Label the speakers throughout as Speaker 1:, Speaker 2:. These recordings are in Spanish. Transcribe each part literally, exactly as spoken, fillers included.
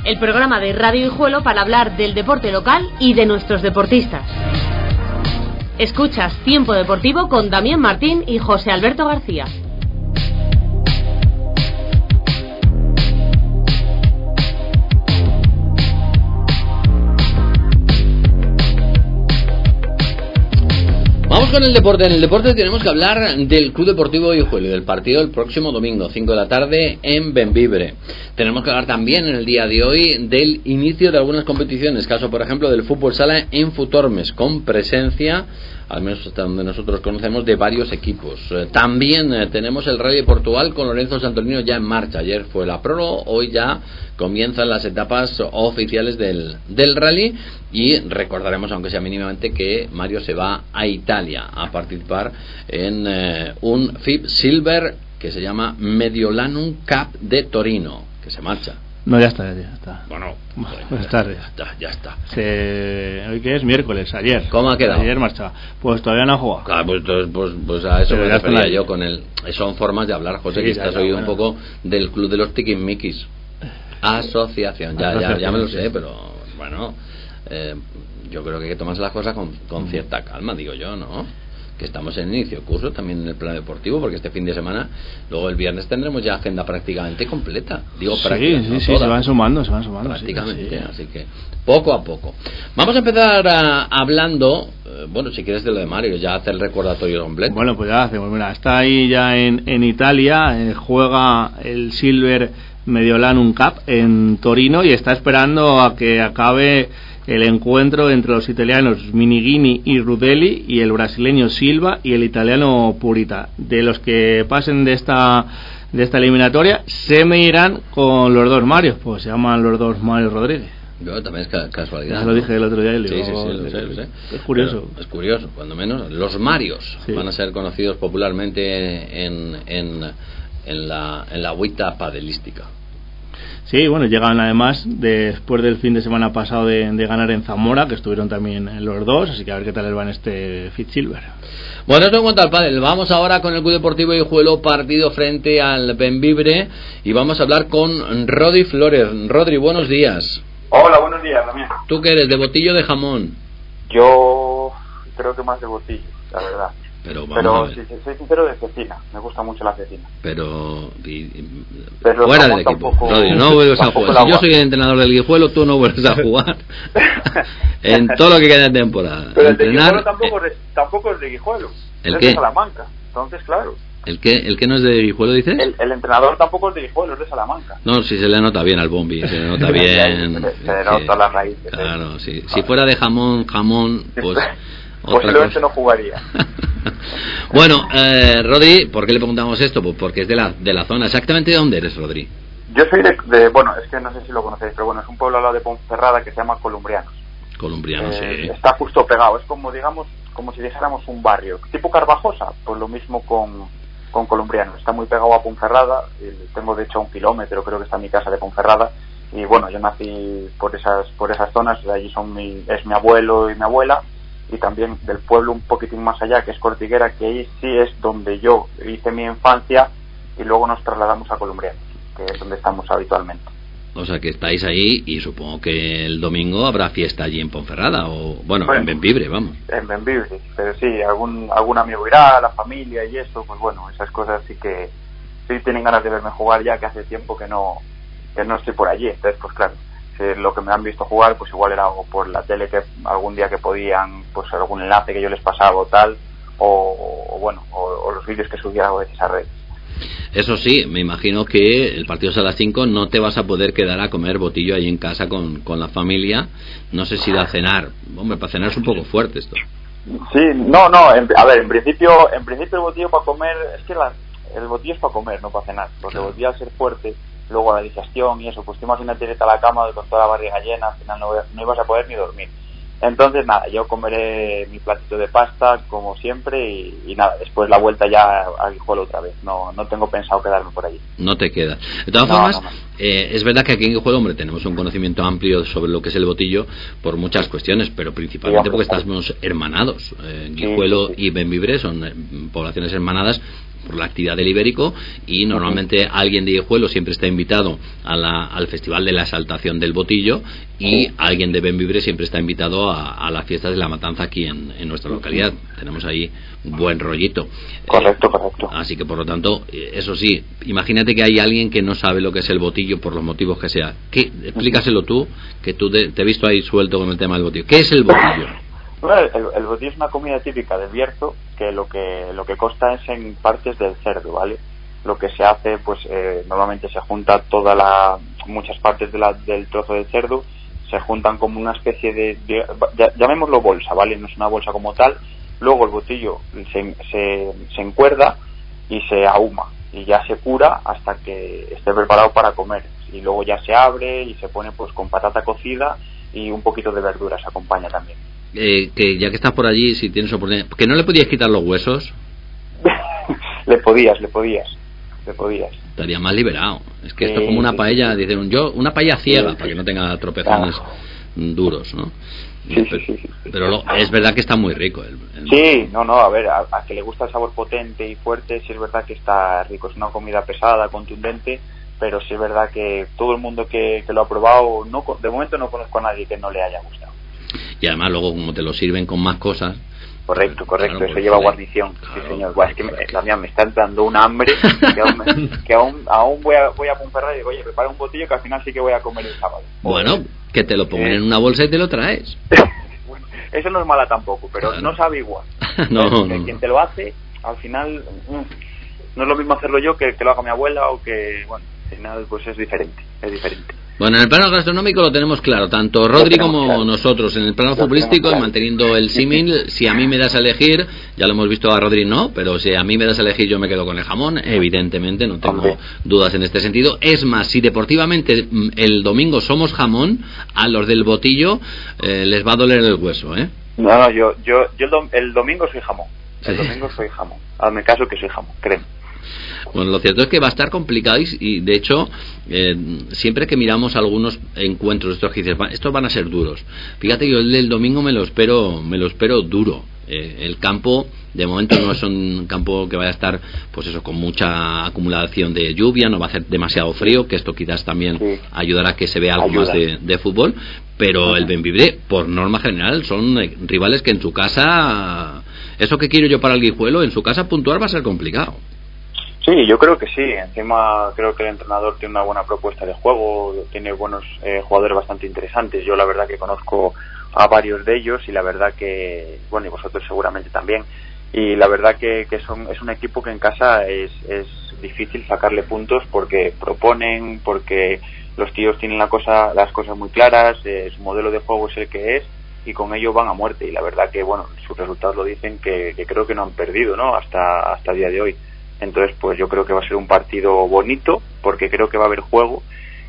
Speaker 1: el programa de Radio Guijuelo para hablar del deporte local y de nuestros deportistas. Escuchas Tiempo Deportivo con Damián Martín y José Alberto García.
Speaker 2: Vamos con el deporte. En el deporte tenemos que hablar del Club Deportivo Guijuelo y del partido del próximo domingo, cinco de la tarde, en Bembibre. Tenemos que hablar también en el día de hoy del inicio de algunas competiciones, caso por ejemplo del fútbol sala en Futormes, con presencia, al menos hasta donde nosotros conocemos, de varios equipos. Eh, también eh, tenemos el Rally de Portugal con Lorenzo Santolino ya en marcha. Ayer fue la prólogo, hoy ya comienzan las etapas oficiales del, del rally, y recordaremos, aunque sea mínimamente, que Mario se va a Italia a participar en eh, un F I B Silver que se llama Mediolanum Cup de Torino, que se marcha.
Speaker 3: No, ya está, ya está.
Speaker 2: Bueno,
Speaker 3: buenas tardes.
Speaker 2: Ya está, ya está.
Speaker 3: Se... ¿Hoy qué es? Miércoles, ayer.
Speaker 2: ¿Cómo ha quedado?
Speaker 3: Ayer marchaba. Pues todavía no ha jugado.
Speaker 2: Claro, pues, pues, pues a eso
Speaker 3: Pero
Speaker 2: me
Speaker 3: ya
Speaker 2: refería
Speaker 3: está
Speaker 2: yo con el... Son formas de hablar, José,
Speaker 3: Sí,
Speaker 2: que
Speaker 3: ya,
Speaker 2: estás
Speaker 3: ya,
Speaker 2: oído
Speaker 3: bueno.
Speaker 2: un poco del club de los tiquismiquis. Asociación, ya, ya, ya me lo sé, pero bueno, eh, yo creo que hay que tomarse las cosas con, con cierta calma, digo yo, ¿no? Que estamos en inicio de curso también en el plano deportivo, porque este fin de semana, luego el viernes tendremos ya agenda prácticamente completa. Digo
Speaker 3: Sí,
Speaker 2: prácticamente,
Speaker 3: sí,
Speaker 2: no
Speaker 3: sí,
Speaker 2: toda,
Speaker 3: se van sumando, se van sumando.
Speaker 2: prácticamente,
Speaker 3: sí, sí.
Speaker 2: así que poco a poco. Vamos a empezar a, hablando, eh, bueno, si quieres de lo de Mario, ya hace el recordatorio completo.
Speaker 3: Bueno, pues ya hacemos, mira, está ahí ya en, en Italia, eh, juega el Silver Mediolanum Cup en Torino y está esperando a que acabe el encuentro entre los italianos Minigini y Rudelli y el brasileño Silva y el italiano Purita. De los que pasen de esta de esta eliminatoria, se me irán con los dos Marios, pues se llaman los dos Mario Rodríguez.
Speaker 2: Yo también es ca- casualidad.
Speaker 3: Ya se lo dije el otro día. Y
Speaker 2: Sí,
Speaker 3: digo,
Speaker 2: sí, sí, lo sé, lo sé.
Speaker 3: Es curioso.
Speaker 2: Pero es curioso, cuando menos. Los Marios
Speaker 3: Sí.
Speaker 2: van a ser conocidos popularmente en, en, en la en la agüita padelística.
Speaker 3: Sí, bueno, llegan además después del fin de semana pasado de, de ganar en Zamora, que estuvieron también los dos, así que a ver qué tal les va en este F I B Silver.
Speaker 2: Bueno, esto en cuanto al pádel. Vamos ahora con el Club Deportivo Guijuelo, partido frente al Bembibre, y vamos a hablar con Rodri Flores. Rodri, buenos días.
Speaker 4: Hola, buenos días, Damián.
Speaker 2: ¿Tú qué eres, de botillo o de jamón?
Speaker 4: Yo creo que más de botillo, la verdad.
Speaker 2: Pero vamos
Speaker 4: Pero
Speaker 2: a ver.
Speaker 4: si si soy sincero, de cecina. Me gusta mucho la cecina.
Speaker 2: Pero, y- y-
Speaker 4: Pero
Speaker 2: fuera
Speaker 4: jamón
Speaker 2: del equipo.
Speaker 4: tampoco-
Speaker 2: Rodri, no vuelves a
Speaker 4: tampoco
Speaker 2: jugar.
Speaker 4: la
Speaker 2: Si yo
Speaker 4: agua.
Speaker 2: soy el entrenador del Guijuelo, tú no vuelves a jugar en todo lo que queda de temporada.
Speaker 4: Pero el de
Speaker 2: Entrenar,
Speaker 4: Guijuelo tampoco,
Speaker 2: eh,
Speaker 4: es, tampoco es de Guijuelo.
Speaker 2: ¿El
Speaker 4: es
Speaker 2: qué?
Speaker 4: de Salamanca. Entonces, claro.
Speaker 2: ¿el que el que no es de Guijuelo, dices?
Speaker 4: El, el entrenador tampoco es de Guijuelo, es de Salamanca.
Speaker 2: No, si se le nota bien al Bombi, se le nota bien.
Speaker 4: Se le- se le
Speaker 2: Es
Speaker 4: nota
Speaker 2: que-
Speaker 4: las raíces.
Speaker 2: Claro, sí. Si fuera de jamón, jamón, pues. otra
Speaker 4: Posiblemente
Speaker 2: cosa.
Speaker 4: no jugaría.
Speaker 2: Bueno, eh, Rodri, ¿por qué le preguntamos esto? Pues porque es de la, de la zona. ¿Exactamente de dónde eres, Rodri?
Speaker 4: Yo soy de, de, bueno, es que no sé si lo conocéis, pero bueno, es un pueblo al lado de Ponferrada que se llama Columbrianos.
Speaker 2: Colombiano,
Speaker 4: Eh,
Speaker 2: sí.
Speaker 4: Está justo pegado, es como, digamos, como si dijéramos un barrio. Tipo Carvajosa, pues lo mismo con, con Columbrianos. Está muy pegado a Ponferrada, eh, tengo de hecho a un kilómetro, creo que está mi casa de Ponferrada. Y bueno, yo nací por esas por esas zonas, de allí son mi, es mi abuelo y mi abuela. Y también del pueblo un poquitín más allá, que es Cortiguera, que ahí sí es donde yo hice mi infancia, y luego nos trasladamos a Columbrianos, que es donde estamos habitualmente.
Speaker 2: O sea que estáis ahí y supongo que el domingo habrá fiesta allí en Ponferrada o, bueno,
Speaker 4: Bueno.
Speaker 2: en Bembibre, vamos.
Speaker 4: En Bembibre, pero sí, algún algún amigo irá, la familia y eso, pues bueno, esas cosas sí que sí tienen ganas de verme jugar, ya que hace tiempo que no que no estoy por allí. Entonces, pues claro, si lo que me han visto jugar, pues igual era algo por la tele, que algún día que podían, pues algún enlace que yo les pasaba o tal, o, o bueno, o, o los vídeos que subía a veces a redes.
Speaker 2: Eso sí, me imagino que el partido es a las cinco, no te vas a poder quedar a comer botillo ahí en casa con, con la familia. No sé si ir a cenar. Hombre, para cenar es un poco fuerte esto.
Speaker 4: Sí, no, no, en- a ver, en principio, en principio el botillo para comer, es que la, el botillo es para comer, no para cenar, porque
Speaker 2: Claro.
Speaker 4: el botillo al ser fuerte, luego la digestión y eso, pues tú imagínate irte a la cama con toda la barriga llena, al final no, no ibas a poder ni dormir. Entonces nada, yo comeré mi platito de pasta como siempre y, y nada, después la vuelta ya a Guijuelo otra vez, no no tengo pensado quedarme por allí.
Speaker 2: No te queda. De todas
Speaker 4: No,
Speaker 2: formas,
Speaker 4: no, no.
Speaker 2: Eh, es verdad que aquí en Guijuelo, hombre, tenemos un conocimiento amplio sobre lo que es el botillo por muchas cuestiones, pero principalmente
Speaker 4: Sí,
Speaker 2: porque
Speaker 4: hombre.
Speaker 2: estamos hermanados. Eh, Guijuelo
Speaker 4: sí, sí.
Speaker 2: y Bembibre son eh, poblaciones hermanadas por la actividad del Ibérico, y normalmente alguien de Guijuelo siempre está invitado a la, al Festival de la Exaltación del Botillo, y sí. alguien de Bembibre siempre está invitado a, a las fiestas de la matanza aquí en, en nuestra localidad. Tenemos ahí un buen rollito.
Speaker 4: Correcto, eh, correcto.
Speaker 2: Así que por lo tanto, eso sí, imagínate que hay alguien que no sabe lo que es el botillo por los motivos que sea. ¿Qué? Explícaselo tú, que tú te, te he visto ahí suelto con el tema del botillo. ¿Qué es el botillo?
Speaker 4: Bueno, el, el botillo es una comida típica del Bierzo, que lo que lo que consta es en partes del cerdo, ¿vale? Lo que se hace, pues eh, normalmente se junta toda la muchas partes de la, del trozo del cerdo, se juntan como una especie de, de llamémoslo bolsa, ¿vale? No es una bolsa como tal. Luego el botillo se, se, se encuerda y se ahuma, y ya se cura hasta que esté preparado para comer, y luego ya se abre y se pone pues con patata cocida y un poquito de verduras, acompaña también.
Speaker 2: Eh, que ya que estás por allí, si tienes oportunidad, ¿que no le podías quitar los huesos?
Speaker 4: le podías, le podías, le podías.
Speaker 2: Estaría más liberado. Es que sí, esto es como una paella, sí, dijeron yo, una paella ciega, sí, para que no tenga tropezones ah. duros, ¿no?
Speaker 4: Sí,
Speaker 2: pero,
Speaker 4: sí, sí, sí.
Speaker 2: pero lo, es verdad que está muy rico. El, el...
Speaker 4: Sí, no, no, a ver, a, a que le gusta el sabor potente y fuerte, sí es verdad que está rico. Es una comida pesada, contundente, pero sí es verdad que todo el mundo que, que lo ha probado, no, de momento no conozco a nadie que no le haya gustado.
Speaker 2: Y además luego como te lo sirven con más cosas.
Speaker 4: Correcto, correcto,
Speaker 2: claro,
Speaker 4: eso lleva guarnición. Claro, sí, señor. Bueno, es que me, la mía me está dando un hambre que aún, me, que aún, aún voy a voy a Ponferrada y digo, oye, prepara un botillo que al final sí que voy a comer el sábado.
Speaker 2: Bueno, o, que te lo pongan eh, en una bolsa y te lo traes.
Speaker 4: Bueno, eso no es mala tampoco, pero claro. no sabe igual.
Speaker 2: no,
Speaker 4: Entonces,
Speaker 2: no,
Speaker 4: quien
Speaker 2: no.
Speaker 4: te lo hace, al final, no es lo mismo hacerlo yo que que lo haga mi abuela, o que, bueno, al final pues es diferente, es diferente.
Speaker 2: Bueno, en el plano gastronómico lo tenemos claro, tanto Rodri como claro. nosotros. En el plano lo futbolístico, claro. manteniendo el símil, si a mí me das a elegir, ya lo hemos visto a Rodri no, pero si a mí me das a elegir yo me quedo con el jamón, evidentemente, no tengo Hombre. dudas en este sentido. Es más, si deportivamente el domingo somos jamón, a los del botillo eh, les va a doler el hueso, ¿eh?
Speaker 4: No, no, yo, yo, yo el, dom- el domingo soy jamón, el sí. domingo soy jamón, hazme caso que soy jamón, créeme.
Speaker 2: Bueno, lo cierto es que va a estar complicado y, y de hecho, eh, siempre que miramos algunos encuentros de estos que dices, estos van a ser duros. Fíjate que yo el del domingo me lo espero, me lo espero duro. Eh, el campo, de momento, no es un campo que vaya a estar, pues eso, con mucha acumulación de lluvia, no va a hacer demasiado frío, que esto quizás también sí. ayudará a que se vea algo Ayuda. más de, de fútbol. Pero el Bembibre, por norma general, son rivales que en su casa, eso que quiero yo para el Guijuelo, en su casa puntual va a ser complicado.
Speaker 4: Sí, yo creo que sí. Encima creo que el entrenador tiene una buena propuesta de juego, tiene buenos eh, jugadores bastante interesantes. Yo la verdad que conozco a varios de ellos y la verdad que, bueno, y vosotros seguramente también. Y la verdad que, que son, es un equipo que en casa es, es difícil sacarle puntos porque proponen, porque los tíos tienen la cosa, las cosas muy claras, eh, su modelo de juego es el que es y con ello van a muerte. Y la verdad que, bueno, sus resultados lo dicen que, que creo que no han perdido, ¿no? Hasta, hasta el día de hoy. Entonces, pues yo creo que va a ser un partido bonito, porque creo que va a haber juego,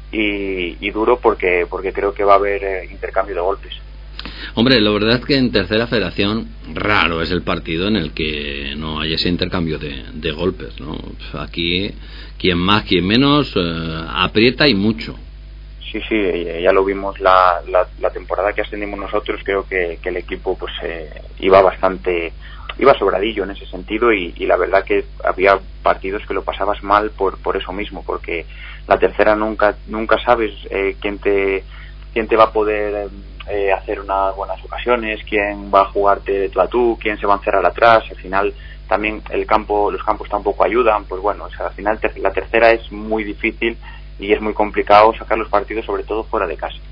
Speaker 4: y, y duro porque porque creo que va a haber eh, intercambio de golpes.
Speaker 2: Hombre, la verdad es que en tercera federación raro es el partido en el que no hay ese intercambio de, de golpes, ¿no? Aquí, quien más, quien menos, eh, aprieta y mucho.
Speaker 4: Sí, sí, ya lo vimos la, la, la temporada que ascendimos nosotros, creo que, que el equipo pues eh, iba bastante... iba sobradillo en ese sentido y, y la verdad que había partidos que lo pasabas mal por por eso mismo, porque la tercera nunca nunca sabes eh, quién te quién te va a poder eh, hacer unas buenas ocasiones, quién va a jugarte de tú a tú, quién se va a encerrar atrás. Al final también el campo los campos tampoco ayudan, pues bueno, o sea, al final ter- la tercera es muy difícil y es muy complicado sacar los partidos, sobre todo fuera de casa.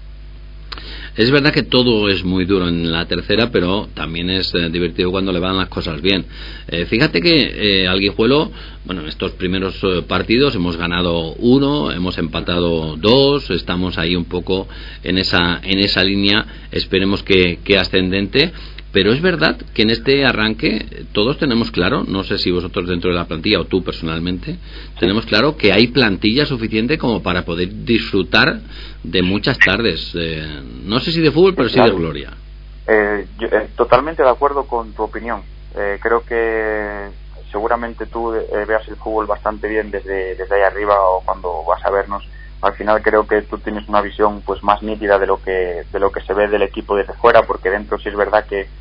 Speaker 2: Es verdad que todo es muy duro en la tercera, pero también es eh, divertido cuando le van las cosas bien. Eh, fíjate que eh, al Guijuelo, bueno, en estos primeros eh, partidos hemos ganado uno, hemos empatado dos, estamos ahí un poco en esa en esa línea, esperemos que, que ascendente. Pero es verdad que en este arranque todos tenemos claro, no sé si vosotros dentro de la plantilla o tú personalmente, tenemos claro que hay plantilla suficiente como para poder disfrutar de muchas tardes, eh, no sé si de fútbol, pero sí de gloria.
Speaker 4: Eh, yo, eh, totalmente de acuerdo con tu opinión. Eh, creo que seguramente tú eh, veas el fútbol bastante bien desde, desde ahí arriba o cuando vas a vernos. Al final creo que tú tienes una visión pues más nítida de lo que de lo que se ve del equipo desde fuera, porque dentro sí es verdad que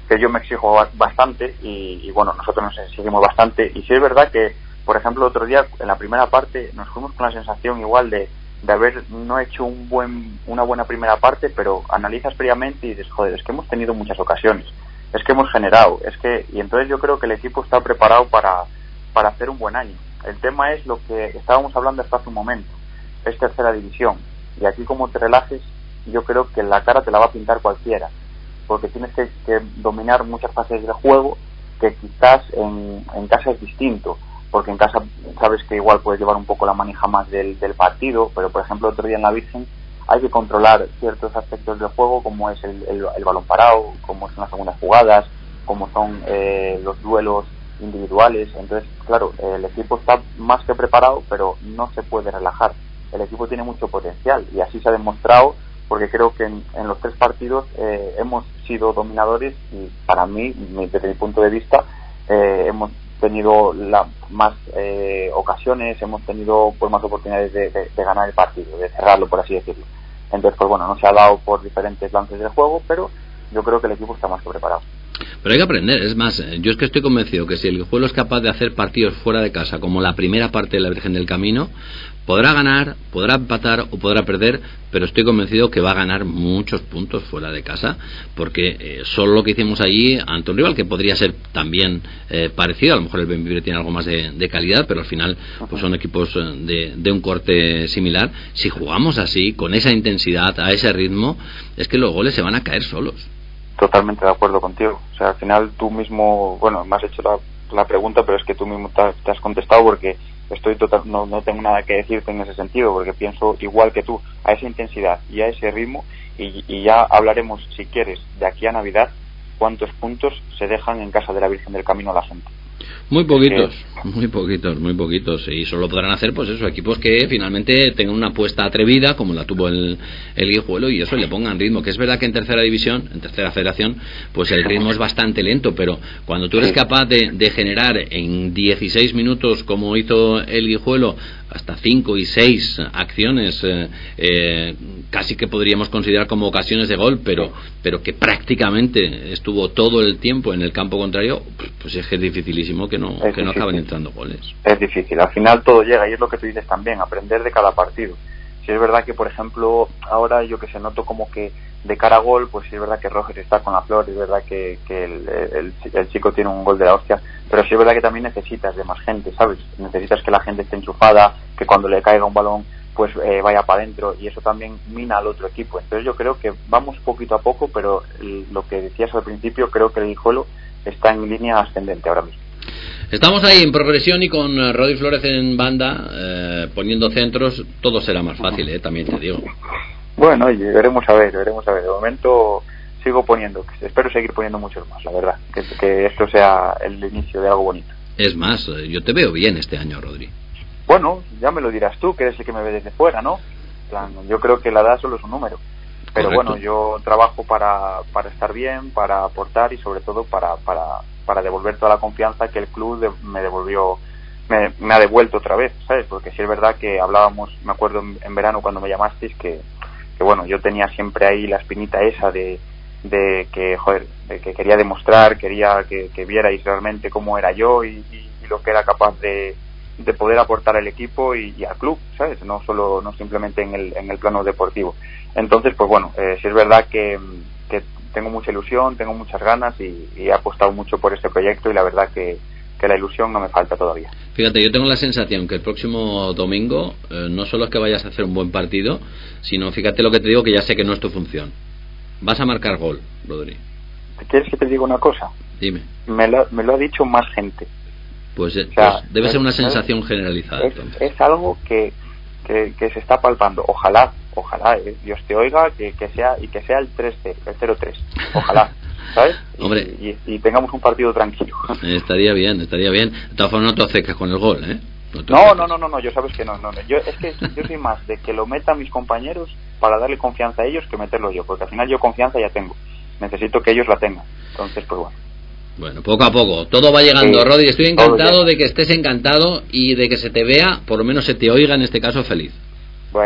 Speaker 4: que yo me exijo bastante y, y bueno, nosotros nos exigimos bastante. Y sí es verdad que, por ejemplo, el otro día en la primera parte nos fuimos con la sensación igual de, de haber no hecho un buen una buena primera parte, pero analizas previamente y dices, joder, es que hemos tenido muchas ocasiones, es que hemos generado, es que y entonces yo creo que el equipo está preparado para, para hacer un buen año. El tema es lo que estábamos hablando hasta hace un momento, es tercera división, y aquí como te relajes, yo creo que la cara te la va a pintar cualquiera, porque tienes que, que dominar muchas fases de juego que quizás en, en casa es distinto, porque en casa sabes que igual puedes llevar un poco la manija más del, del partido, pero por ejemplo otro día en la Virgen hay que controlar ciertos aspectos del juego, como es el, el, el balón parado, como son las segundas jugadas, como son eh, los duelos individuales. Entonces, claro, el equipo está más que preparado, pero no se puede relajar. El equipo tiene mucho potencial y así se ha demostrado, porque creo que en, en los tres partidos eh, hemos sido dominadores y para mí, desde mi punto de vista, eh, hemos tenido la, más eh, ocasiones, hemos tenido pues más oportunidades de, de, de ganar el partido, de cerrarlo, por así decirlo. Entonces, pues bueno, no se ha dado por diferentes lances del juego, pero yo creo que el equipo está más que preparado.
Speaker 2: Pero hay que aprender, es más, yo es que estoy convencido que si el Guijuelo es capaz de hacer partidos fuera de casa, como la primera parte de la Virgen del Camino, podrá ganar, podrá empatar o podrá perder, pero estoy convencido que va a ganar muchos puntos fuera de casa, porque eh, solo lo que hicimos allí ante un rival que podría ser también eh, parecido, a lo mejor el Bembibre tiene algo más de, de calidad, pero al final pues son equipos de, de un corte similar. Si jugamos así, con esa intensidad, a ese ritmo, es que los goles se van a caer solos.
Speaker 4: Totalmente de acuerdo contigo. O sea, al final tú mismo, bueno, me has hecho la, la pregunta, pero es que tú mismo te, te has contestado, porque estoy total, no, no tengo nada que decirte en ese sentido, porque pienso igual que tú, a esa intensidad y a ese ritmo, y, y ya hablaremos, si quieres, de aquí a Navidad, cuántos puntos se dejan en casa de la Virgen del Camino a la gente.
Speaker 2: Muy poquitos, muy poquitos, muy poquitos, y solo podrán hacer pues eso, equipos que finalmente tengan una apuesta atrevida como la tuvo el, el Guijuelo, y eso le pongan ritmo, que es verdad que en tercera división, en tercera federación, pues el ritmo es bastante lento, pero cuando tú eres capaz de, de generar en dieciséis minutos, como hizo el Guijuelo, hasta cinco y seis acciones, eh, eh, casi que podríamos considerar como ocasiones de gol, pero pero que prácticamente estuvo todo el tiempo en el campo contrario, pues es que es dificilísimo que no,
Speaker 4: es
Speaker 2: que no
Speaker 4: difícil.
Speaker 2: acaben entrando goles.
Speaker 4: Es difícil, al final todo llega, y es lo que tú dices también, aprender de cada partido. Si es verdad que, por ejemplo, ahora yo que se noto como que de cara a gol, pues sí es verdad que Roger está con la flor, es verdad que, que el, el, el chico tiene un gol de la hostia, pero sí es verdad que también necesitas de más gente, ¿sabes? Necesitas que la gente esté enchufada, que cuando le caiga un balón pues eh, vaya para adentro, y eso también mina al otro equipo. Entonces yo creo que vamos poquito a poco, pero el, lo que decías al principio, creo que el Guijuelo está en línea ascendente ahora mismo.
Speaker 2: Estamos ahí en progresión, y con Rodri Flórez en banda, eh, poniendo centros, todo será más fácil, eh, también te digo.
Speaker 4: Bueno, oye, veremos a ver, veremos a ver. De momento sigo poniendo, espero seguir poniendo muchos más, la verdad, que, que esto sea el inicio de algo bonito.
Speaker 2: Es más, yo te veo bien este año, Rodri.
Speaker 4: Bueno, ya me lo dirás tú, que eres el que me ve desde fuera, ¿no? En plan, yo creo que la edad solo es un número. Pero correcto. Bueno, yo trabajo para, para estar bien, para aportar y sobre todo para, para, para devolver toda la confianza que el club de, me devolvió, me, me ha devuelto otra vez, ¿sabes? Porque sí es verdad que hablábamos, me acuerdo en, en verano cuando me llamasteis, que, que bueno, yo tenía siempre ahí la espinita esa de, de que, joder, de que quería demostrar, quería que, que vierais realmente cómo era yo y, y, y lo que era capaz de de poder aportar al equipo y, y al club, ¿sabes? No solo, no simplemente en el, en el plano deportivo. Entonces, pues bueno, eh, sí es verdad que, que tengo mucha ilusión, tengo muchas ganas y, y he apostado mucho por este proyecto, y la verdad que, que la ilusión no me falta todavía.
Speaker 2: Fíjate, yo tengo la sensación que el próximo domingo eh, no solo es que vayas a hacer un buen partido, sino, fíjate lo que te digo, que ya sé que no es tu función. Vas a marcar gol, Rodri.
Speaker 4: ¿Quieres que te diga una cosa?
Speaker 2: Dime.
Speaker 4: Me lo, me lo ha dicho más gente.
Speaker 2: Pues,
Speaker 4: o sea,
Speaker 2: pues debe
Speaker 4: es,
Speaker 2: ser una sensación generalizada.
Speaker 4: Es, es algo que, que, que se está palpando. Ojalá, ojalá, eh, Dios te oiga, que, que sea y que sea el tres cero, el cero tres. Ojalá, ¿sabes?
Speaker 2: Hombre,
Speaker 4: y, y, y tengamos un partido tranquilo.
Speaker 2: Estaría bien, estaría bien. De todas formas, no te acerques con el gol, ¿eh?
Speaker 4: No, no, no, no, no, no, yo sabes que no, no, no. Yo, es que yo soy más de que lo metan mis compañeros para darle confianza a ellos que meterlo yo, porque al final yo confianza ya tengo. Necesito que ellos la tengan. Entonces, pues bueno.
Speaker 2: Bueno, poco a poco, todo va llegando, sí, Rodri. Estoy encantado de que estés encantado y de que se te vea, por lo menos se te oiga en este caso, feliz.
Speaker 4: Bueno,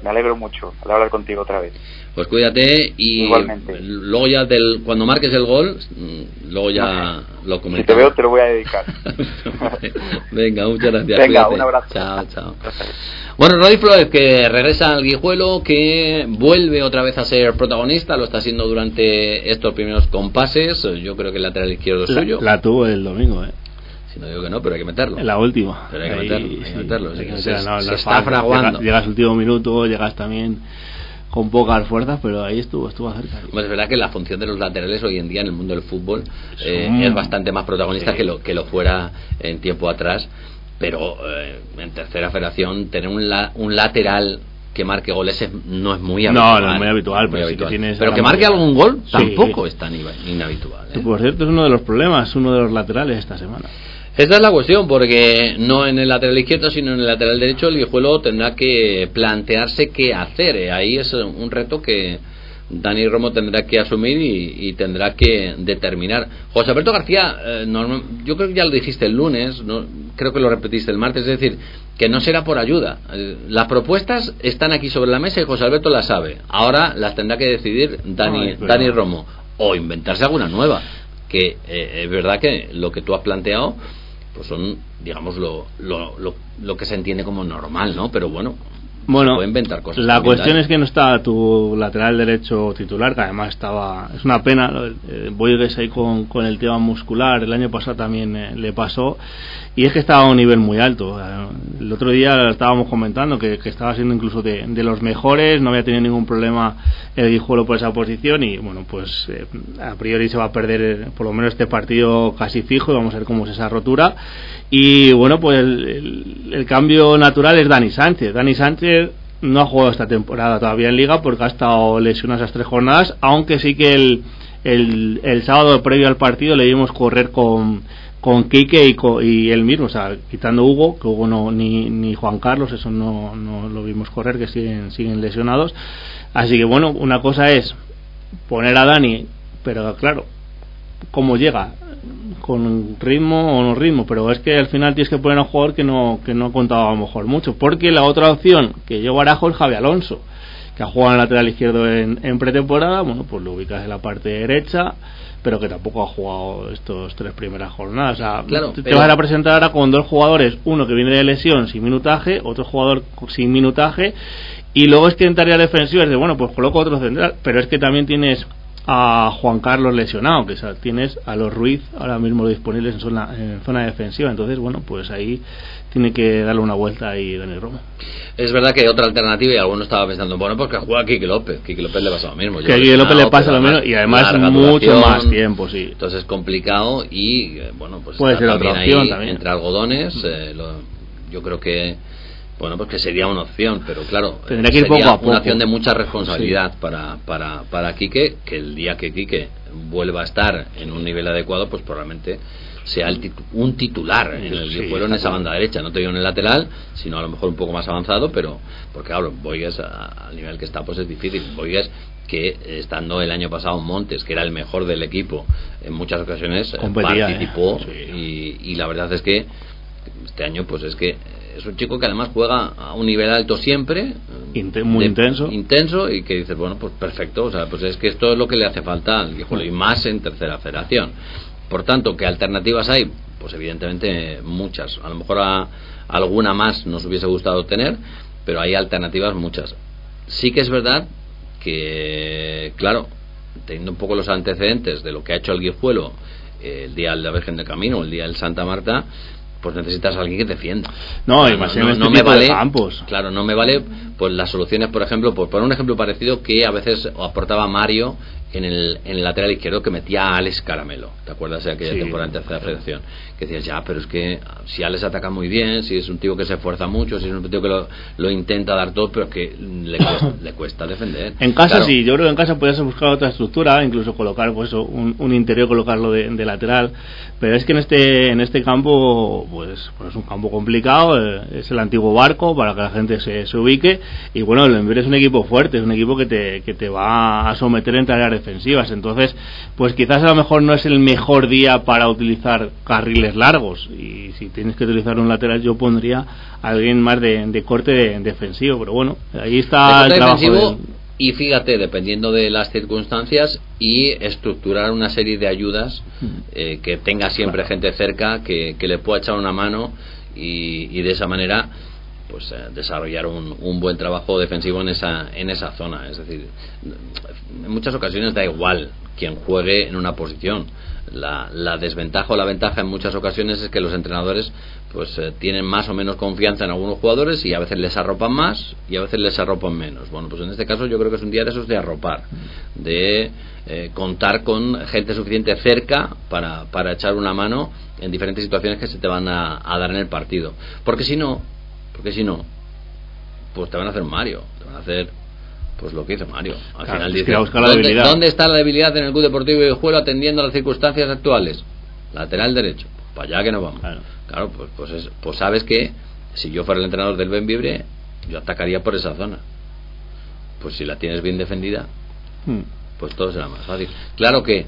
Speaker 4: Me alegro mucho al hablar contigo otra vez.
Speaker 2: Pues cuídate y
Speaker 4: igualmente.
Speaker 2: Luego ya del, cuando marques el gol, luego ya no, lo comentamos.
Speaker 4: Si te veo te lo voy a dedicar.
Speaker 2: Venga, muchas gracias.
Speaker 4: Venga,
Speaker 2: cuídate.
Speaker 4: Un abrazo.
Speaker 2: Chao, chao. Bueno, Rodri Flores, que regresa al Guijuelo, que vuelve otra vez a ser protagonista, lo está haciendo durante estos primeros compases. Yo creo que el lateral izquierdo es
Speaker 3: la,
Speaker 2: suyo.
Speaker 3: La tuvo el domingo, ¿eh?
Speaker 2: Si no digo que no, pero hay que meterlo.
Speaker 3: En la última.
Speaker 2: Pero hay que
Speaker 3: Ahí,
Speaker 2: meterlo, hay que
Speaker 3: sí,
Speaker 2: meterlo.
Speaker 3: hay
Speaker 2: Se,
Speaker 3: que
Speaker 2: se,
Speaker 3: meterlo, no,
Speaker 2: se
Speaker 3: no
Speaker 2: está
Speaker 3: falta.
Speaker 2: fraguando.
Speaker 3: Llegas, llegas al último minuto, llegas también con pocas fuerzas, pero ahí estuvo, estuvo cerca.
Speaker 2: Pues es verdad que la función de los laterales hoy en día en el mundo del fútbol eh,
Speaker 3: Son...
Speaker 2: es bastante más protagonista
Speaker 3: sí.
Speaker 2: que lo que lo fuera en tiempo atrás, pero eh, en tercera federación tener un, la, un lateral que marque goles es, no es muy habitual.
Speaker 3: No, no es muy habitual,
Speaker 2: muy
Speaker 3: pero,
Speaker 2: habitual.
Speaker 3: Sí que tienes
Speaker 2: pero que marque algún gol
Speaker 3: sí.
Speaker 2: tampoco es tan inhabitual. ¿eh?
Speaker 3: Por cierto, es uno de los problemas, uno de los laterales esta semana.
Speaker 2: Esta es la cuestión, porque no en el lateral izquierdo, sino en el lateral derecho, el Guijuelo tendrá que plantearse qué hacer. Ahí es un reto que Dani Romo tendrá que asumir y, y tendrá que determinar. José Alberto García, eh, normal, yo creo que ya lo dijiste el lunes, no, creo que lo repetiste el martes, es decir, que no será por ayuda. Eh, las propuestas están aquí sobre la mesa y José Alberto las sabe. Ahora las tendrá que decidir Dani, Ay, pero... Dani Romo, o inventarse alguna nueva. Que eh, es verdad que lo que tú has planteado pues son, digamos, lo, lo, lo, lo que se entiende como normal, ¿no? Pero bueno,
Speaker 3: bueno
Speaker 2: se puede inventar cosas.
Speaker 3: La cuestión es que no está tu lateral derecho titular, que además estaba, es una pena, eh, Boigues ahí con, con el tema muscular, el año pasado también eh, le pasó, y es que estaba a un nivel muy alto. El otro día estábamos comentando que, que estaba siendo incluso de, de los mejores, no había tenido ningún problema el Guijuelo por esa posición, y bueno, pues eh, a priori se va a perder eh, por lo menos este partido casi fijo, y vamos a ver cómo es esa rotura. Y bueno, pues el, el, el cambio natural es Dani Sánchez. Dani Sánchez no ha jugado esta temporada todavía en Liga porque ha estado lesionado esas tres jornadas, aunque sí que el, el, el sábado previo al partido le vimos correr con con Quique y, con, y él mismo, o sea, quitando Hugo, que Hugo no, ni, ni Juan Carlos, eso no, no lo vimos correr, que siguen, siguen lesionados. Así que bueno, una cosa es poner a Dani, pero claro, ¿cómo llega? Con ritmo o no ritmo, pero es que al final tienes que poner a un jugador que no, que no contaba a lo mejor mucho, porque la otra opción que yo barajo es Javi Alonso, que ha jugado en lateral izquierdo en, en pretemporada, bueno, pues lo ubicas en la parte derecha, pero que tampoco ha jugado estos tres primeras jornadas. O sea,
Speaker 2: claro,
Speaker 3: te,
Speaker 2: pero...
Speaker 3: te vas a presentar ahora con dos jugadores, uno que viene de lesión sin minutaje, otro jugador sin minutaje, y luego es que en tareas defensivas de bueno, pues coloco otro central, pero es que también tienes a Juan Carlos lesionado, que o sea, tienes a los Ruiz ahora mismo disponibles en zona, en zona defensiva, entonces bueno, pues ahí tiene que darle una vuelta ahí Dani Romo.
Speaker 2: Es verdad que hay otra alternativa y alguno estaba pensando, bueno, pues que juega a Quique López, Quique López le pasa lo mismo.
Speaker 3: Que a Quique López le pasa lo mismo y además mucho duración, más tiempo, sí.
Speaker 2: Entonces es complicado y bueno, pues
Speaker 3: puede ser otra opción
Speaker 2: ahí,
Speaker 3: también.
Speaker 2: Entre algodones, eh, lo, yo creo que bueno, pues que sería una opción, pero claro,
Speaker 3: tendría que ir
Speaker 2: sería
Speaker 3: poco a poco.
Speaker 2: Una opción de mucha responsabilidad
Speaker 3: sí.
Speaker 2: para, para, para Quique, que el día que Quique vuelva a estar en un nivel adecuado, pues probablemente sea el titu- un titular en el Guijuelo, sí, en esa banda derecha, no te digo en el lateral, sino a lo mejor un poco más avanzado, pero porque claro, Boigues al nivel que está pues es difícil. Boigues, que estando el año pasado en Montes, que era el mejor del equipo, en muchas ocasiones
Speaker 3: competía,
Speaker 2: participó,
Speaker 3: ¿eh?
Speaker 2: Sí. y, y la verdad es que este año pues es que es un chico que además juega a un nivel alto siempre,
Speaker 3: Inten- muy
Speaker 2: de,
Speaker 3: intenso
Speaker 2: intenso y que dices, bueno, pues perfecto, o sea, pues es que esto es lo que le hace falta al Guijuelo, y más en tercera federación. Por tanto, ¿qué alternativas hay? Pues evidentemente muchas, a lo mejor a, alguna más nos hubiese gustado tener, pero hay alternativas muchas. Sí que es verdad que, claro, teniendo un poco los antecedentes de lo que ha hecho el Guijuelo eh, el día de la Virgen del Camino, el día del Santa Marta, pues necesitas a alguien que te defienda.
Speaker 3: No, y más
Speaker 2: no,
Speaker 3: en este
Speaker 2: no me
Speaker 3: tipo
Speaker 2: vale,
Speaker 3: de campos.
Speaker 2: Claro, no me vale pues las soluciones, por ejemplo, por poner un ejemplo parecido que a veces aportaba Mario en el, en el lateral izquierdo, que metía a Alex Caramelo. ¿Te acuerdas de aquella
Speaker 3: sí,
Speaker 2: temporada en tercera federación? Que decías, ya, pero es que si Alex ataca muy bien, si es un tío que se esfuerza mucho, si es un tío que lo, lo intenta dar todo, pero que le cuesta, le cuesta defender.
Speaker 3: En casa
Speaker 2: claro.
Speaker 3: Sí, yo creo que en casa podías buscar otra estructura, incluso colocar pues un, un interior, colocarlo de, de lateral, pero es que en este en este campo pues, pues es un campo complicado, eh, es el antiguo Barco, para que la gente se, se ubique, y bueno, el Bembibre es un equipo fuerte, es un equipo que te, que te va a someter en tareas defensivas, entonces pues quizás a lo mejor no es el mejor día para utilizar carriles largos, y si tienes que utilizar un lateral yo pondría a alguien más de, de corte de, defensivo, pero bueno, ahí está el trabajo de...
Speaker 2: Y fíjate, dependiendo de las circunstancias, y estructurar una serie de ayudas eh, que tenga siempre claro. gente cerca que, que le pueda echar una mano, y, y de esa manera pues eh, desarrollar un, un buen trabajo defensivo en esa en esa zona. Es decir, en muchas ocasiones da igual quien juegue en una posición. La, la desventaja o la ventaja en muchas ocasiones es que los entrenadores pues eh, tienen más o menos confianza en algunos jugadores, y a veces les arropan más y a veces les arropan menos. Bueno, pues en este caso yo creo que es un día de esos de arropar, de eh, contar con gente suficiente cerca para, para echar una mano en diferentes situaciones que se te van a, a dar en el partido, porque si no porque si no pues te van a hacer un Mario, te van a hacer pues lo que hizo Mario. Al
Speaker 3: claro,
Speaker 2: final
Speaker 3: es
Speaker 2: dice,
Speaker 3: que
Speaker 2: ¿dónde, ¿dónde está la debilidad en el Club Deportivo Guijuelo atendiendo a las circunstancias actuales? Lateral derecho. Pues para allá que nos vamos. Claro, claro pues, pues, es, pues sabes que si yo fuera el entrenador del Bembibre, yo atacaría por esa zona. Pues si la tienes bien defendida, hmm. pues todo será más fácil. Claro que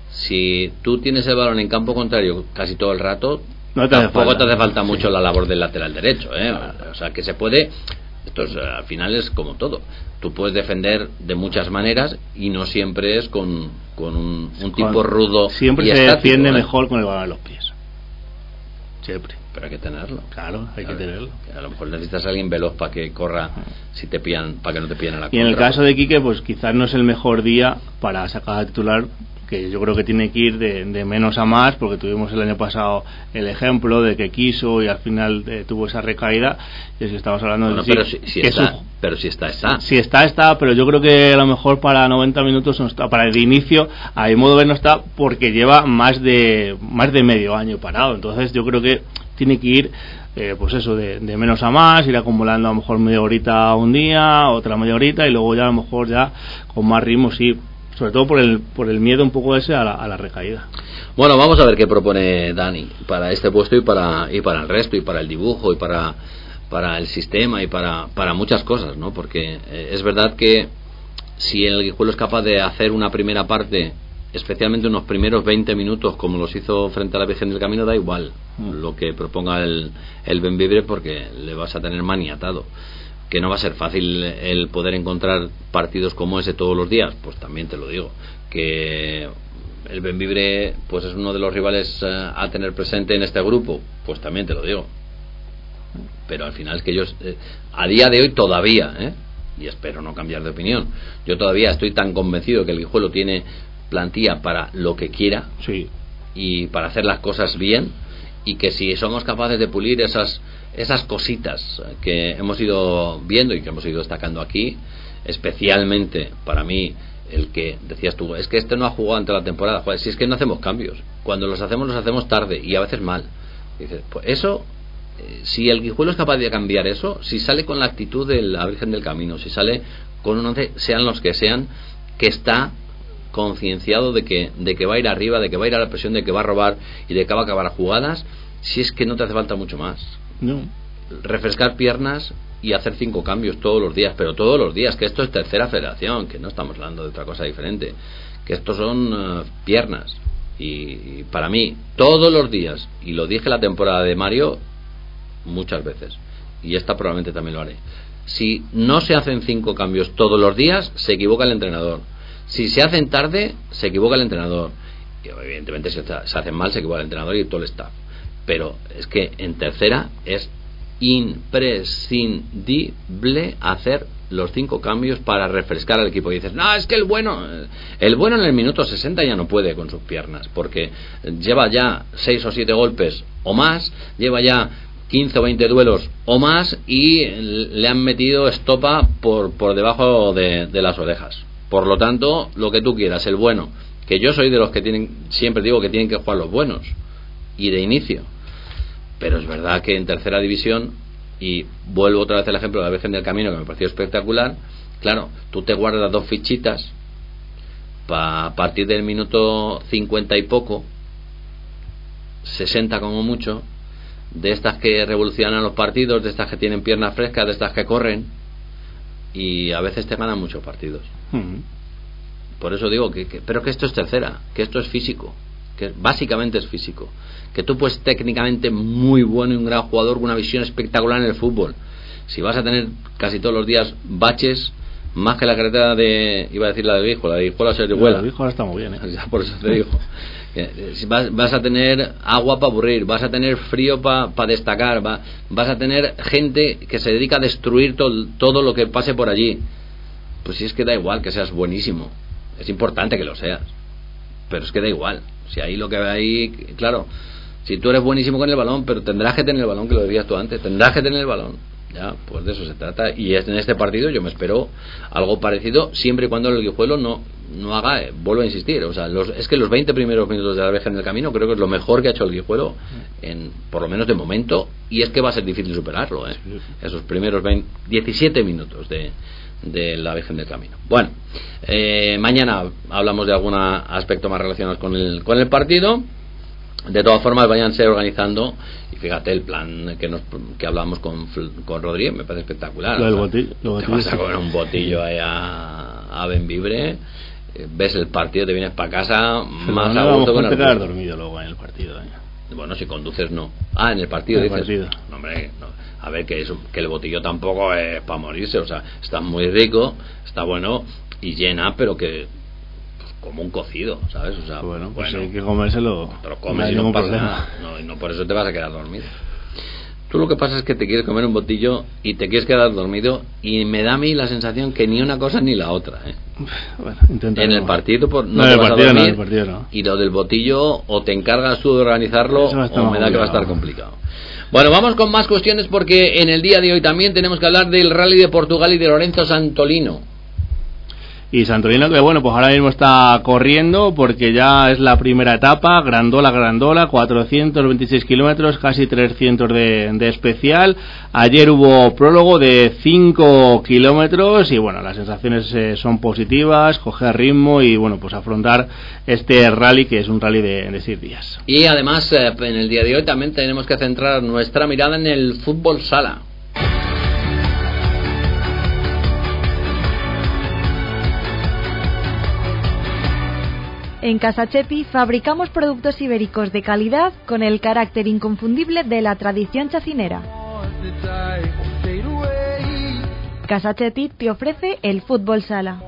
Speaker 2: si tú tienes el balón en campo contrario casi todo el rato, no te tampoco te hace falta mucho sí. la labor del lateral derecho, ¿eh? Claro. O sea, que se puede... Esto es, al final es como todo. Tú puedes defender de muchas maneras y no siempre es con, con un, un tipo con, rudo.
Speaker 3: Siempre
Speaker 2: y
Speaker 3: se
Speaker 2: estático,
Speaker 3: defiende
Speaker 2: ¿eh?
Speaker 3: mejor con el balón en los pies. Siempre.
Speaker 2: Pero hay que tenerlo.
Speaker 3: Claro, hay claro, que tenerlo.
Speaker 2: A lo mejor necesitas a alguien veloz para que corra, si te pillan, para que no te pillen a la
Speaker 3: y
Speaker 2: contra.
Speaker 3: En el caso de Quique, pues quizás no es el mejor día para sacar a titular, que yo creo que tiene que ir de, de menos a más, porque tuvimos el año pasado el ejemplo de que quiso y al final eh, tuvo esa recaída, y si estamos hablando
Speaker 2: bueno,
Speaker 3: de
Speaker 2: pero si, si está, un, pero si está está
Speaker 3: si está está pero yo creo que a lo mejor para noventa minutos no está, para el de inicio a mi modo de ver no está, porque lleva más de más de medio año parado, entonces yo creo que tiene que ir eh, pues eso, de, de menos a más, ir acumulando a lo mejor media horita un día, otra media horita, y luego ya a lo mejor ya con más ritmo, sí, sobre todo por el por el miedo un poco ese a la, a la recaída.
Speaker 2: Bueno, vamos a ver qué propone Dani para este puesto y para y para el resto, y para el dibujo y para para el sistema y para para muchas cosas, ¿no? Porque eh, es verdad que si el Guijuelo es capaz de hacer una primera parte, especialmente unos primeros veinte minutos como los hizo frente a la Virgen del Camino, da igual mm. lo que proponga el el Bembibre, porque le vas a tener maniatado. Que no va a ser fácil el poder encontrar partidos como ese todos los días, pues también te lo digo, que el Bembibre pues es uno de los rivales uh, a tener presente en este grupo, pues también te lo digo, pero al final es que yo eh, a día de hoy todavía ¿eh? y espero no cambiar de opinión, yo todavía estoy tan convencido que el Guijuelo tiene plantilla para lo que quiera, sí, y para hacer las cosas bien, y que si somos capaces de pulir esas esas cositas que hemos ido viendo y que hemos ido destacando aquí, especialmente para mí el que decías tú, es que este no ha jugado ante la temporada, joder, si es que no hacemos cambios, cuando los hacemos los hacemos tarde y a veces mal. Dices, pues eso, eh, si el Guijuelo es capaz de cambiar eso, si sale con la actitud de la Virgen del Camino, si sale con un once, sean los que sean, que está concienciado de que de que va a ir arriba, de que va a ir a la presión, de que va a robar y de que va a acabar jugadas, si es que no te hace falta mucho más.
Speaker 3: No.
Speaker 2: Refrescar piernas y hacer cinco cambios todos los días, pero todos los días, que esto es tercera federación, que no estamos hablando de otra cosa diferente, que estos son uh, piernas, y, y para mí todos los días, y lo dije la temporada de Mario muchas veces, y esta probablemente también lo haré, si no se hacen cinco cambios todos los días, se equivoca el entrenador. Si se hacen tarde, se equivoca el entrenador, y evidentemente si se hacen mal, se equivoca el entrenador y todo el staff. Pero es que en tercera es imprescindible hacer los cinco cambios para refrescar al equipo. Y dices, no, es que el bueno el bueno en el minuto sesenta ya no puede con sus piernas, porque lleva ya seis o siete golpes o más, lleva ya quince o veinte duelos o más, y le han metido estopa por, por debajo de, de las orejas. Por lo tanto, lo que tú quieras, el bueno, que yo soy de los que tienen, siempre digo que tienen que jugar los buenos y de inicio, pero es verdad que en tercera división, y vuelvo otra vez al ejemplo de la Virgen del Camino, que me pareció espectacular, claro, tú te guardas dos fichitas para a partir del minuto cincuenta y poco, sesenta como mucho, de estas que revolucionan los partidos, de estas que tienen piernas frescas, de estas que corren, y a veces te ganan muchos partidos.
Speaker 3: Mm.
Speaker 2: Por eso digo que, que pero que esto es tercera, que esto es físico, que básicamente es físico, que tú pues técnicamente muy bueno y un gran jugador con una visión espectacular en el fútbol, si vas a tener casi todos los días baches, más que la carretera de, iba a decir la de Guijuela, la de Guijuela se revuela.
Speaker 3: La de Guijuela está muy bien, ¿eh?
Speaker 2: Ya, por eso te digo. Vas, vas a tener agua para aburrir, vas a tener frío para pa destacar, va, vas a tener gente que se dedica a destruir to, todo lo que pase por allí. Pues si es que da igual que seas buenísimo, es importante que lo seas, pero es que da igual. Si ahí lo que hay, claro, si tú eres buenísimo con el balón, pero tendrás que tener el balón, que lo decías tú antes, tendrás que tener el balón. Ya, pues de eso se trata. Y en este partido yo me espero algo parecido, siempre y cuando el Guijuelo no, no haga, eh, vuelvo a insistir, o sea, los, es que los veinte primeros minutos de la Virgen del Camino creo que es lo mejor que ha hecho el Guijuelo, en, por lo menos de momento, y es que va a ser difícil superarlo, ¿eh? Esos primeros veinte, diecisiete minutos de, de la Virgen del Camino. Bueno, eh, mañana hablamos de algún aspecto más relacionado con el, con el partido. De todas formas, váyanse organizando. Y fíjate, el plan que nos que hablamos con, con Rodríguez me parece espectacular.
Speaker 3: Lo del botillo, lo
Speaker 2: te vas a comer un botillo ahí a, a Benvibre, ves el partido, te vienes para casa
Speaker 3: pero
Speaker 2: más
Speaker 3: no,
Speaker 2: a gusto
Speaker 3: con
Speaker 2: el
Speaker 3: el quedar dormido luego en el partido, ¿eh?
Speaker 2: Bueno, si conduces no. Ah, en el partido
Speaker 3: en el
Speaker 2: dices.
Speaker 3: Partido.
Speaker 2: No, hombre, no. A ver, que, eso, que el botillo tampoco es para morirse. O sea, está muy rico, está bueno y llena, pero que como un cocido, ¿sabes? O sea,
Speaker 3: bueno, pues
Speaker 2: bueno,
Speaker 3: hay que comérselo.
Speaker 2: Pero comes y no pasa nada. No, y no por eso te vas a quedar dormido. Tú lo que pasa es que te quieres comer un botillo y te quieres quedar dormido, y me da a mí la sensación que ni una cosa ni la otra, ¿eh?
Speaker 3: Bueno, en
Speaker 2: el partido por, no,
Speaker 3: no
Speaker 2: te
Speaker 3: el
Speaker 2: vas
Speaker 3: partido,
Speaker 2: a dormir,
Speaker 3: no, el partido no.
Speaker 2: Y lo del botillo o te encargas tú de organizarlo o me da que va a estar complicado. Bueno, vamos con más cuestiones, porque en el día de hoy también tenemos que hablar del Rally de Portugal y de Lorenzo Santolino.
Speaker 3: Y Santolino, que bueno, pues ahora mismo está corriendo porque ya es la primera etapa, Grandola, Grandola, cuatrocientos veintiséis kilómetros, casi trescientos de, de especial. Ayer hubo prólogo de cinco kilómetros y bueno, las sensaciones eh, son positivas, coger ritmo y bueno, pues afrontar este rally, que es un rally de, de seis días.
Speaker 2: Y además, eh, en el día de hoy también tenemos que centrar nuestra mirada en el fútbol sala.
Speaker 5: En Casa Chepi fabricamos productos ibéricos de calidad con el carácter inconfundible de la tradición chacinera. Casa Chepi te ofrece el fútbol sala.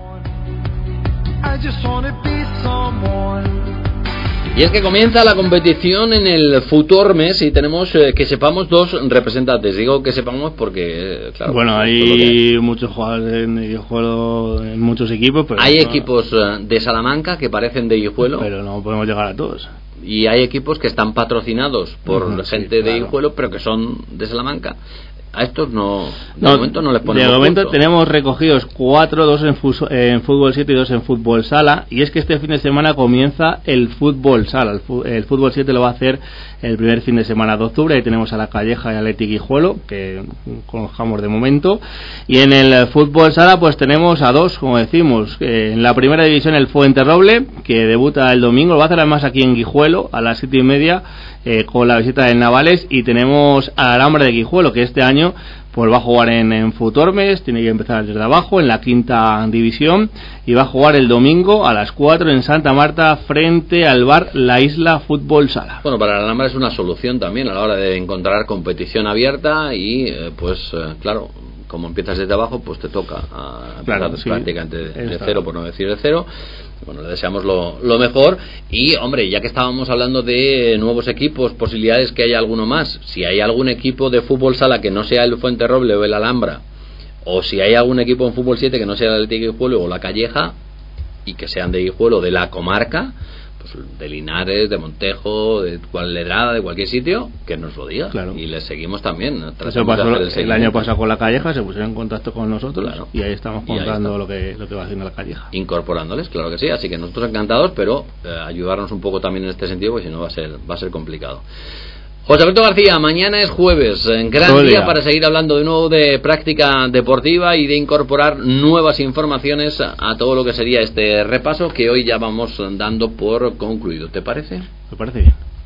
Speaker 2: Y es que comienza la competición en el Futormes y tenemos eh, que sepamos dos representantes. Digo que sepamos porque, eh, claro,
Speaker 3: bueno,
Speaker 2: pues,
Speaker 3: hay muchos jugadores en Guijuelo, en muchos equipos, pero
Speaker 2: hay
Speaker 3: no,
Speaker 2: equipos eh, de Salamanca que parecen de Guijuelo,
Speaker 3: pero no podemos llegar a todos.
Speaker 2: Y hay equipos que están patrocinados por uh-huh, gente sí, de claro. Guijuelo, pero que son de Salamanca. A estos no, de
Speaker 3: no,
Speaker 2: momento no les ponemos
Speaker 3: de momento
Speaker 2: punto.
Speaker 3: Tenemos recogidos cuatro, dos en, fuso, en fútbol siete y dos en fútbol sala, y es que este fin de semana comienza el fútbol sala. El, fu, el fútbol siete lo va a hacer el primer fin de semana de octubre. Ahí tenemos a La Calleja y Athletic Guijuelo, que conozcamos de momento, y en el fútbol sala pues tenemos a dos, como decimos, eh, en la primera división el Fuenterroble, que debuta el domingo, lo va a hacer además aquí en Guijuelo a las siete y media, eh, con la visita del Navales, y tenemos a Alhambra de Guijuelo, que este año pues va a jugar en, en Futormes, tiene que empezar desde abajo, en la quinta división, y va a jugar el domingo a las cuatro en Santa Marta frente al bar La Isla Fútbol Sala.
Speaker 2: Bueno, para la Alhambra es una solución también a la hora de encontrar competición abierta y eh, pues eh, claro, como empiezas desde abajo, pues te toca a
Speaker 3: claro, sí,
Speaker 2: prácticamente de, de cero, por no decir de cero. Bueno, le deseamos lo, lo mejor. Y, hombre, ya que estábamos hablando de nuevos equipos, posibilidades que haya alguno más, si hay algún equipo de fútbol sala que no sea el Fuenterroble o el Alhambra, o si hay algún equipo en fútbol siete que no sea el Athletic Guijuelo o La Calleja, y que sean de Guijuelo, de la comarca, pues de Linares, de Montejo, de Cualedrada, de cualquier sitio, que nos lo diga.
Speaker 3: Claro.
Speaker 2: Y les seguimos también.
Speaker 3: Eso pasó el, el año pasado con La Calleja, se pusieron en contacto con nosotros, claro, y ahí estamos contando ahí lo que lo que va haciendo La Calleja.
Speaker 2: Incorporándoles, claro que sí. Así que nosotros encantados, pero eh, ayudarnos un poco también en este sentido, porque si no va a ser va a ser complicado. José Alberto García, mañana es jueves, gran día, día para seguir hablando de nuevo de práctica deportiva y de incorporar nuevas informaciones a, a todo lo que sería este repaso que hoy ya vamos dando por concluido. ¿Te parece?
Speaker 3: Me parece bien.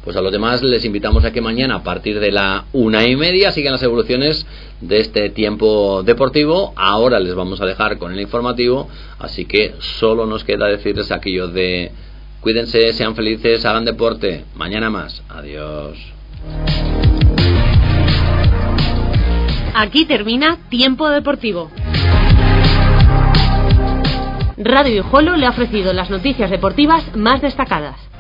Speaker 2: Pues a los demás les invitamos a que mañana a partir de la una y media sigan las evoluciones de este tiempo deportivo. Ahora les vamos a dejar con el informativo, así que solo nos queda decirles aquello de cuídense, sean felices, hagan deporte. Mañana más. Adiós.
Speaker 1: Aquí termina Tiempo Deportivo. Radio Guijuelo le ha ofrecido las noticias deportivas más destacadas.